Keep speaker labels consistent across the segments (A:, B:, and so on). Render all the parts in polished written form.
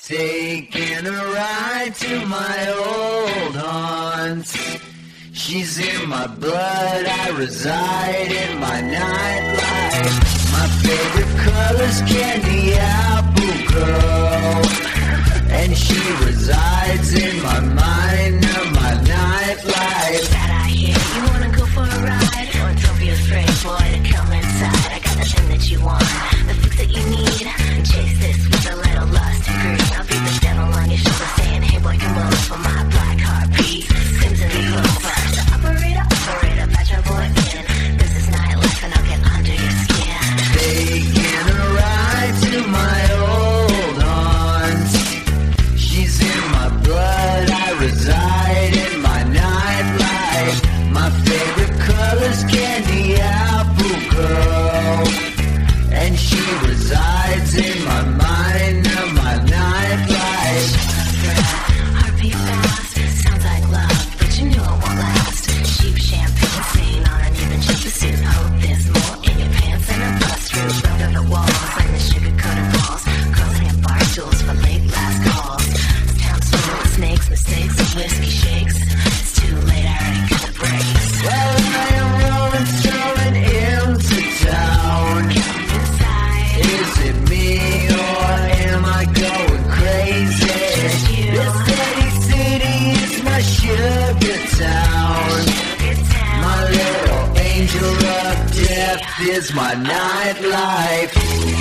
A: Taking a ride to my old haunts. She's in my blood, I reside in my nightlife. My favorite color's candy apple girl, and she resides in my mind of my nightlife.
B: That I hear you wanna go for a ride? Oh, don't be afraid, boy, to come inside. I got the thing that you want, the fix that you need. Chase this with a little lust and greed. I'll be the devil on your shoulder saying, hey boy, come on for my black heart beat. Crimson and clover. So operator, patch my boy in. This is nightlife and I'll get under your skin.
A: Taking a ride to my old haunts. She's in my blood, I reside in my nightlife. My favorite color's candy apple girl, and she resides in my mind of my nightlife.
B: Heartbeat fast, sounds like love, but you know it won't last. Cheap champagne stain on an even jumpsuit. Hope there's more in your pants than a bus route. Rubbed on the walls like the sugar-coated balls. Girls hanging bar stools for late last calls. This town's full of snakes, mistakes, and whiskey shakes. It's too late, I already got the brakes.
A: Well, I am rolling, strolling into town.
B: Come inside.
A: Is it me or am I going crazy?
B: Just you.
A: This steady city is my sugar town.
B: Sugar town.
A: My little angel of death is my nightlife.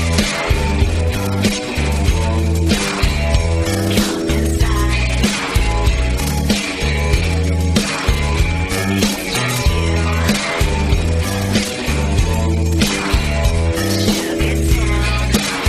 B: Come inside. It's just you. Sugar town.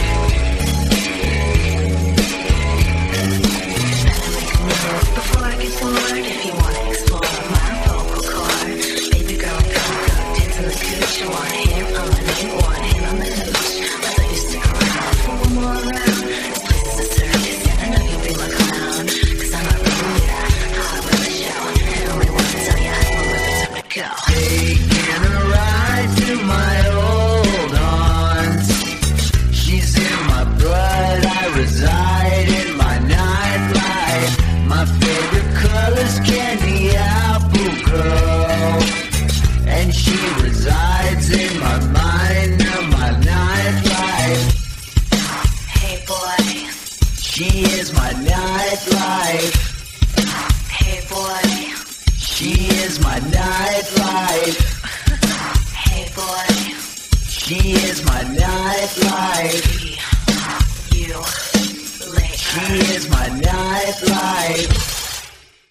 B: Better make a move before I get bored. If you wanna explore my vocal cord, baby girl, go dance in the cooch. You want a hand on my name, one hand on the hooch. I thought you stick around for one more round. This place is a circus, and I know you'll be my clown. 'Cause I'm a Bermuda, hot with the show. I only wanna tell you how long it's time to go.
A: Taking a ride to my old haunts. She's in my blood, I reside in my nightlife. My favorite color's candy apple girl, and she resides in my mind of my nightlife.
B: Hey boy,
A: She is my nightlife.
B: hey boy,
A: She is my nightlife.
B: hey boy.
A: She is my nightlife.
B: You later.
A: She is my nightlife.